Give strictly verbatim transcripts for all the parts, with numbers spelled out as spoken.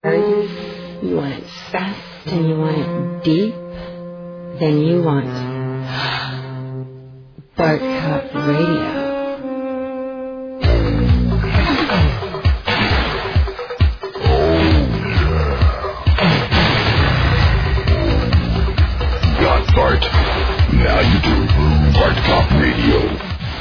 You want it fast and you want it deep, then you want Bart Cop Radio. Got Bart. Now you do. Bart Cop Radio.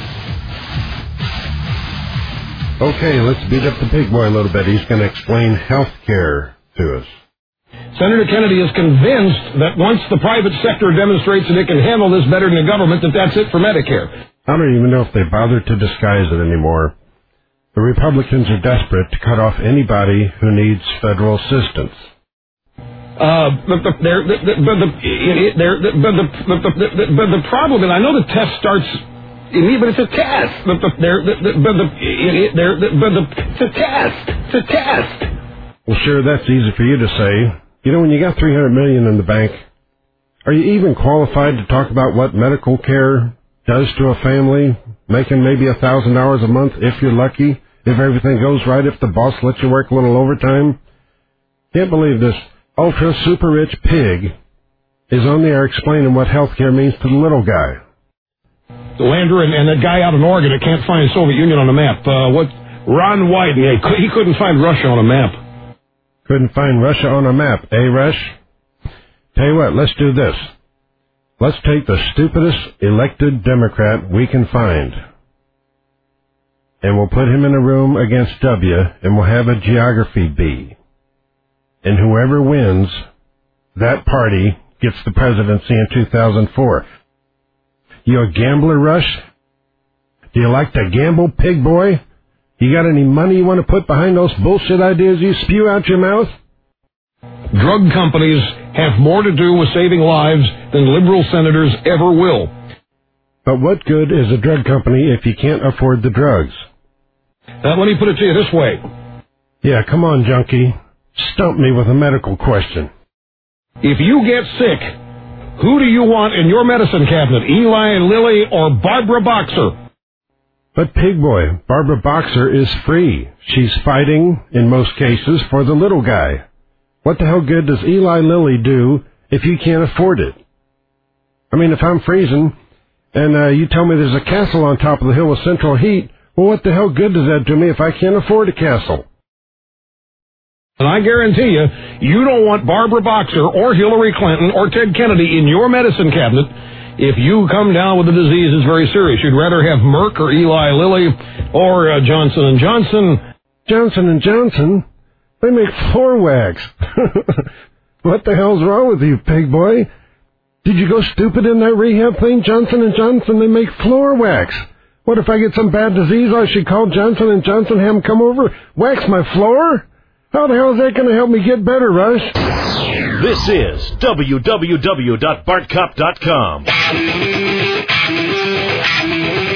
Okay, let's beat up the pig boy a little bit. He's going to explain health care to us. Senator Kennedy is convinced that once the private sector demonstrates that it can handle this better than the government, that that's it for Medicare. I don't even know if they bother to disguise it anymore. The Republicans are desperate to cut off anybody who needs federal assistance. Uh, but the, they're, the, the, but the, they're, the, but the, but the, the, but the problem, and I know the test starts, but it's a test. But the, they're, the, but the, they're, but the, it's a test. It's a test. Well, sure, that's easy for you to say. You know, when you got three hundred million dollars in the bank, are you even qualified to talk about what medical care does to a family, making maybe one thousand dollars a month if you're lucky, if everything goes right, if the boss lets you work a little overtime? Can't believe this ultra super rich pig is on the air explaining what health care means to the little guy. The Lander and, and that guy out in Oregon that can't find the Soviet Union on a map. Uh, what? Ron Wyden, yeah, he couldn't find Russia on a map. Couldn't find Russia on a map, eh, Rush? Tell you what, let's do this. Let's take the stupidest elected Democrat we can find, and we'll put him in a room against W, and we'll have a geography bee. And whoever wins, that party gets the presidency in two thousand four. You a gambler, Rush? Do you like to gamble, pig boy? You got any money you want to put behind those bullshit ideas you spew out your mouth? Drug companies have more to do with saving lives than liberal senators ever will. But what good is a drug company if you can't afford the drugs? Now, let me put it to you this way. Yeah, come on, junkie. Stump me with a medical question. If you get sick, who do you want in your medicine cabinet, Eli Lilly or Barbara Boxer? But, pig boy, Barbara Boxer is free. She's fighting, in most cases, for the little guy. What the hell good does Eli Lilly do if you can't afford it? I mean, if I'm freezing, and uh, you tell me there's a castle on top of the hill with central heat, well, what the hell good does that do me if I can't afford a castle? And I guarantee you, you don't want Barbara Boxer or Hillary Clinton or Ted Kennedy in your medicine cabinet. If you come down with the disease, it's very serious. You'd rather have Merck or Eli Lilly or uh, Johnson and Johnson. Johnson and Johnson? They make floor wax. What the hell's wrong with you, pig boy? Did you go stupid in that rehab thing? Johnson and Johnson, they make floor wax. What if I get some bad disease? I should call Johnson and Johnson, have them come over, wax my floor? How the hell is that going to help me get better, Rush? This is w w w dot bart cop dot com.